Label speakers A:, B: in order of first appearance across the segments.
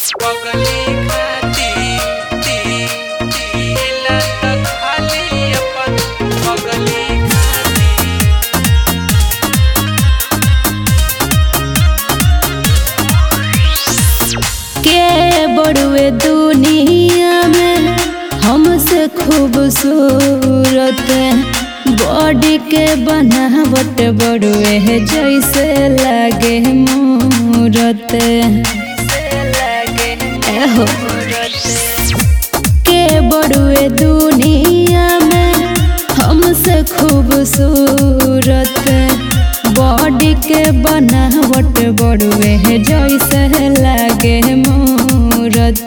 A: पगली खाती दिला त खाली अपन पगली
B: के बड़ुए दुनिया में हमसे खूबसूरत बॉडी के बनावट बड़ुए जैसे लागे मूरत एहो के बड़ुए दुनिया में हमसे खूबसूरत बॉडी के बनावट बड़ुए जैसे लागे मूरत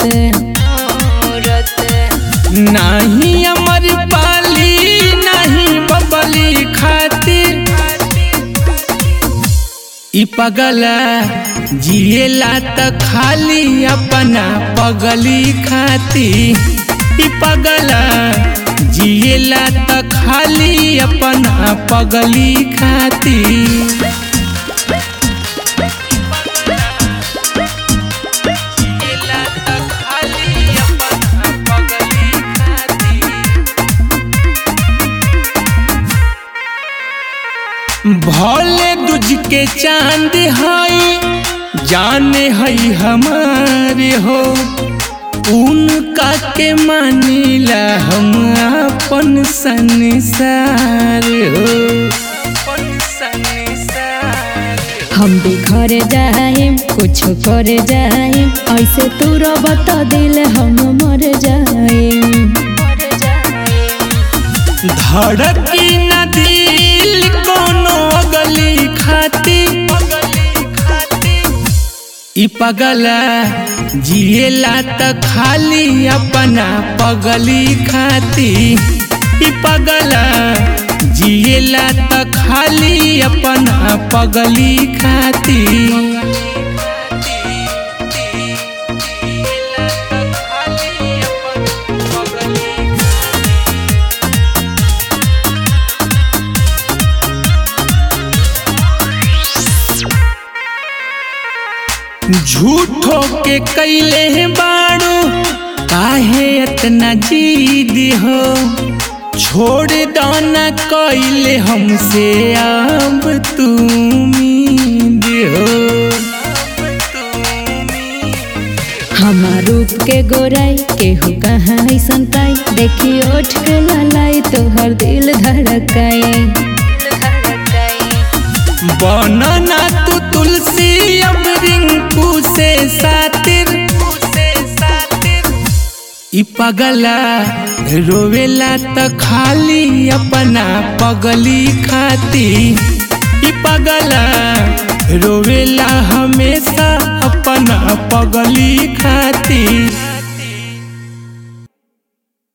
A: नहीं अमर पाली नहीं बबली खातिर ई पगला जिएला त खाली अपना पगली खाती ई पगला जिएला त खाली अपना पगली खाती भोले दूज के चांद हई जाने हई हमारे हो उनका के मानिला हम अपन संसार हो
B: हम भी घर जाए कुछ कर जाए ऐसे तू रबत दिल हम मर जाए
A: धड़की न दिल कोनो अगली खाती ई पगला जिएला त खाली अपना पगली खाती ई पगला जिएला त खाली अपना पगली खाती झूठो के कैले बाड़ू काहे इतना जिद हो छोड़ दो न कैले हमसे अब तुम हो
B: हमार रूप के गोराई केहू कहाँ ऐसन पाई देखी ओठ के ललाई तोहर दिल धड़काए
A: बनना तू तुलसी अब रिंकू से सातिर ई पगला रोवेला त खाली अपना पगली खाती ई पगला रोवेला हमेशा अपना पगली खाती।